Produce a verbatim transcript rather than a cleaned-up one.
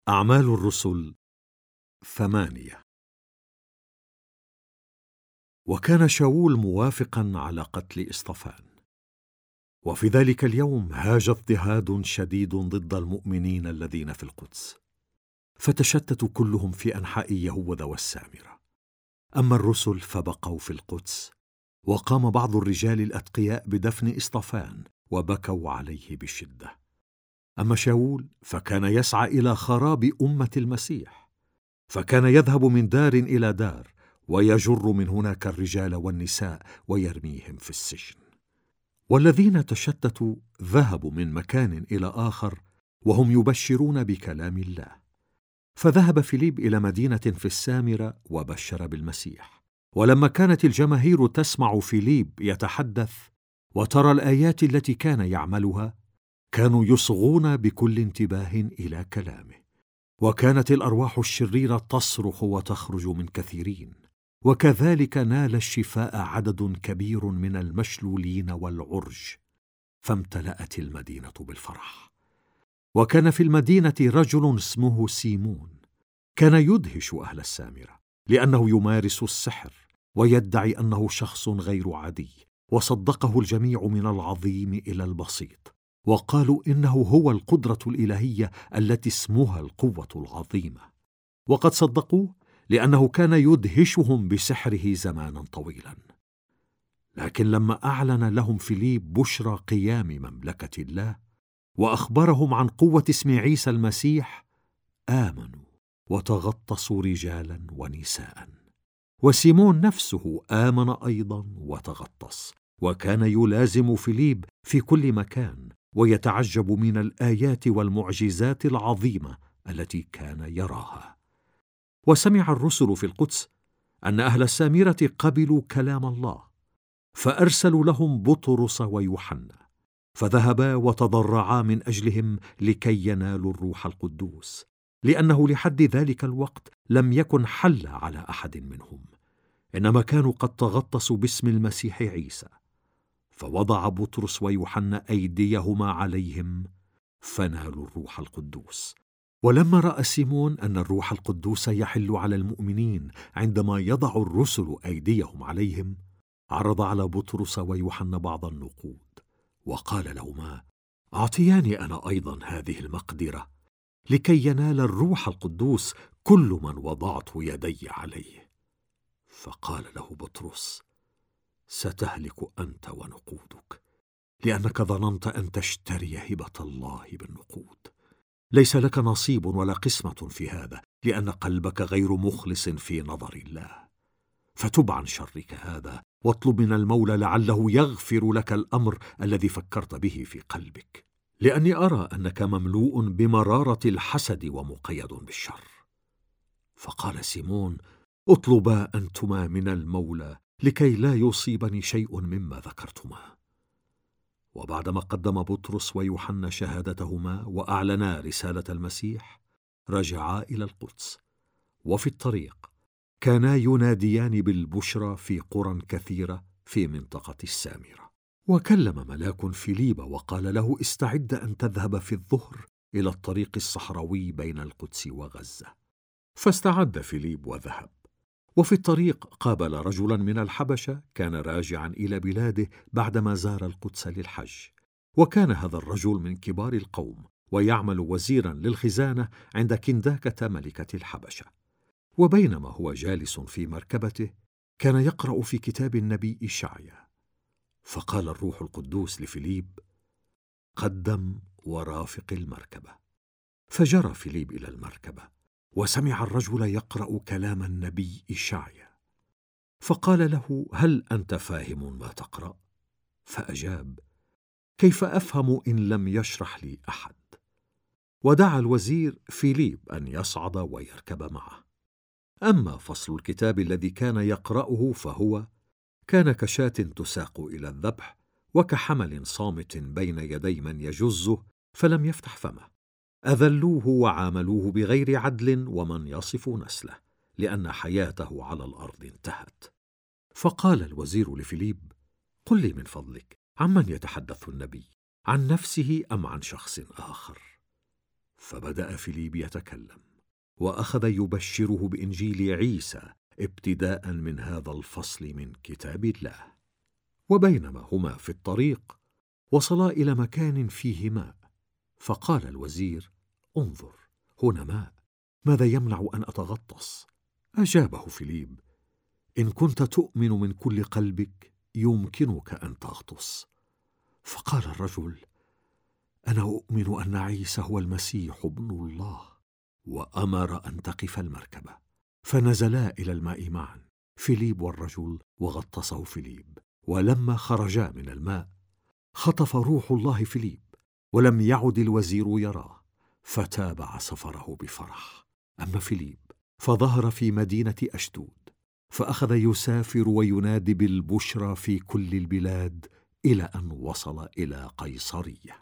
أعمال الرسل ثمانية. وكان شاول موافقا على قتل إسطفان، وفي ذلك اليوم هاج اضطهاد شديد ضد المؤمنين الذين في القدس، فتشتتوا كلهم في أنحاء يهوذا والسامرة. أما الرسل فبقوا في القدس، وقام بعض الرجال الأتقياء بدفن إسطفان وبكوا عليه بشدة. أما شاول فكان يسعى إلى خراب أمة المسيح، فكان يذهب من دار إلى دار ويجر من هناك الرجال والنساء ويرميهم في السجن. والذين تشتتوا ذهبوا من مكان إلى آخر وهم يبشرون بكلام الله. فذهب فيليب إلى مدينة في السامرة وبشر بالمسيح. ولما كانت الجماهير تسمع فيليب يتحدث وترى الآيات التي كان يعملها، كانوا يصغون بكل انتباه إلى كلامه. وكانت الأرواح الشريرة تصرخ وتخرج من كثيرين، وكذلك نال الشفاء عدد كبير من المشلولين والعرج، فامتلأت المدينة بالفرح. وكان في المدينة رجل اسمه سيمون، كان يدهش أهل السامرة لأنه يمارس السحر ويدعي أنه شخص غير عادي، وصدقه الجميع من العظيم إلى البسيط، وقالوا إنه هو القدرة الإلهية التي اسمها القوة العظيمة. وقد صدقوه لأنه كان يدهشهم بسحره زمانا طويلا. لكن لما أعلن لهم فيليب بشرى قيام مملكة الله وأخبرهم عن قوة اسم عيسى المسيح، آمنوا وتغطسوا رجالا ونساء. وسيمون نفسه آمن أيضا وتغطس، وكان يلازم فيليب في كل مكان ويتعجب من الآيات والمعجزات العظيمة التي كان يراها. وسمع الرسل في القدس أن أهل السامرة قبلوا كلام الله، فأرسلوا لهم بطرس ويوحنا، فذهبا وتضرعا من أجلهم لكي ينالوا الروح القدوس، لأنه لحد ذلك الوقت لم يكن حل على أحد منهم، إنما كانوا قد تغطسوا باسم المسيح عيسى. فوضع بطرس ويوحنا أيديهما عليهم فنالوا الروح القدوس. ولما رأى سيمون أن الروح القدوس يحل على المؤمنين عندما يضع الرسل أيديهم عليهم، عرض على بطرس ويوحنا بعض النقود وقال لهما: أعطياني أنا أيضا هذه المقدرة لكي ينال الروح القدوس كل من وضعت يدي عليه. فقال له بطرس: ستهلك أنت ونقودك، لأنك ظننت أن تشتري هبة الله بالنقود. ليس لك نصيب ولا قسمة في هذا، لأن قلبك غير مخلص في نظر الله. فتب عن شرك هذا واطلب من المولى لعله يغفر لك الأمر الذي فكرت به في قلبك، لأني أرى أنك مملوء بمرارة الحسد ومقيد بالشر. فقال سيمون: اطلبا أنتما من المولى لكي لا يصيبني شيء مما ذكرتما. وبعدما قدم بطرس ويوحنا شهادتهما وأعلنا رسالة المسيح، رجعا إلى القدس. وفي الطريق كانا يناديان بالبشرى في قرى كثيرة في منطقة السامرة. وكلم ملاك فيليب وقال له: استعد أن تذهب في الظهر إلى الطريق الصحراوي بين القدس وغزة. فاستعد فيليب وذهب. وفي الطريق قابل رجلا من الحبشة كان راجعا إلى بلاده بعدما زار القدس للحج. وكان هذا الرجل من كبار القوم، ويعمل وزيرا للخزانة عند كنداكة ملكة الحبشة. وبينما هو جالس في مركبته كان يقرأ في كتاب النبي إشعيا. فقال الروح القدوس لفيليب: قدم ورافق المركبة. فجرى فيليب إلى المركبة وسمع الرجل يقرأ كلام النبي إشعيا. فقال له: هل أنت فاهم ما تقرأ؟ فأجاب: كيف أفهم إن لم يشرح لي أحد؟ ودعا الوزير فيليب أن يصعد ويركب معه. أما فصل الكتاب الذي كان يقرأه فهو: كان كشاة تساق إلى الذبح، وكحمل صامت بين يدي من يجزه فلم يفتح فمه. أذلوه وعاملوه بغير عدل، ومن يصف نسله، لأن حياته على الأرض انتهت. فقال الوزير لفيليب: قل لي من فضلك، عمن يتحدث النبي، عن نفسه أم عن شخص آخر؟ فبدأ فيليب يتكلم، وأخذ يبشره بإنجيل عيسى ابتداء من هذا الفصل من كتاب الله. وبينما هما في الطريق وصلا إلى مكان فيه ماء، فقال الوزير: انظر، هنا ماء، ماذا يمنع أن أتغطس؟ أجابه فيليب: إن كنت تؤمن من كل قلبك يمكنك أن تغطس. فقال الرجل: أنا أؤمن أن عيسى هو المسيح ابن الله. وأمر أن تقف المركبة، فنزلا إلى الماء معا، فيليب والرجل، وغطسه فيليب. ولما خرجا من الماء خطف روح الله فيليب، ولم يعد الوزير يراه، فتابع سفره بفرح. أما فيليب فظهر في مدينة أشدود، فأخذ يسافر وينادي بالبشرى في كل البلاد إلى أن وصل إلى قيصرية.